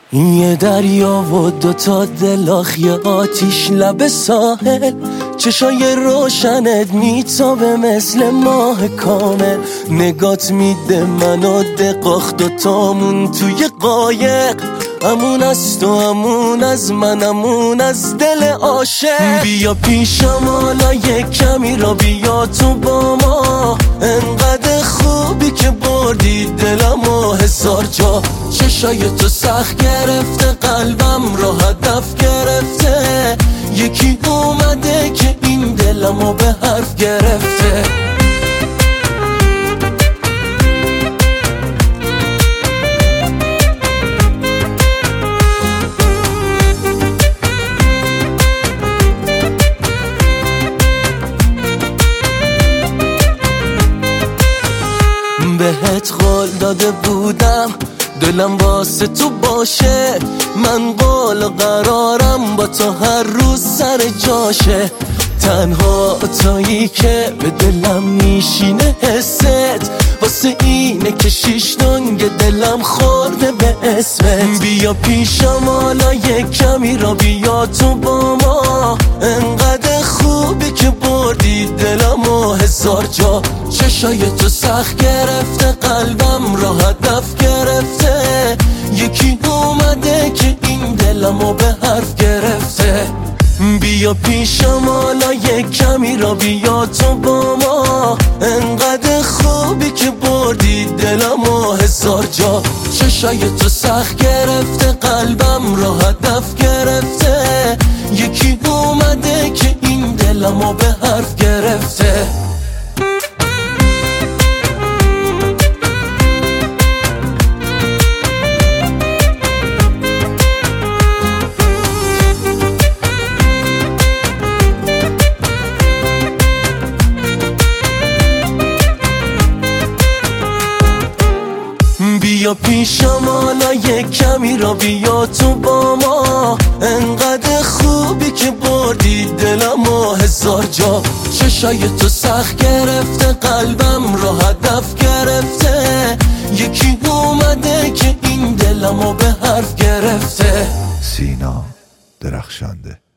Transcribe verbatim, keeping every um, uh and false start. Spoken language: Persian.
یه دریا و دوتا دلاخ، یه آتیش لب ساحل، چشای روشنت میتابه مثل ماه کامل. نگات میده منو دقاخ، دوتامون توی قایق، امون از تو امون از من امون از دل عاشق. بیا پیشم حالا یک کمی را بیا تو با ما، انقدر خوبی که بردی دلم و هزار جا. چشای تو سخت گرفته قلبم را هدف گرفته، یکی اومده که این دلمو به حرف گرفته. بهت قول داده بودم دلم واسه تو باشه، من قول قرارم با تو هر روز سر جاشه. تنها تویی که به دلم میشینه حست، واسه اینه که شیش دنگ دلم خورده به اسمت. بیا پیشم حالا یک کمی را بیا تو با ما، انقدر خوبی که بردی دلم و هزار جا. چشای تو سخت گرفته قلبم را هدف گرفته، یکی اومده که این دلمو به حرف گرفته. بیا پیشم حالا یک کمی را بیا تو با ما، انقدر خوبی که بردی دلم و هزار جا. چشای تو سخت گرفته قلبم را هدف گرفته، یکی اومده که این دلمو به حرف گرفته. بیا پیشم حالا یک کمی را بیا تو با ما، انقدر خوبی که بردی دلم و هزار جا. چشای تو سخت گرفته قلبم را هدف گرفته، یکی اومده که این دلمو به حرف گرفته. سینا درخشنده.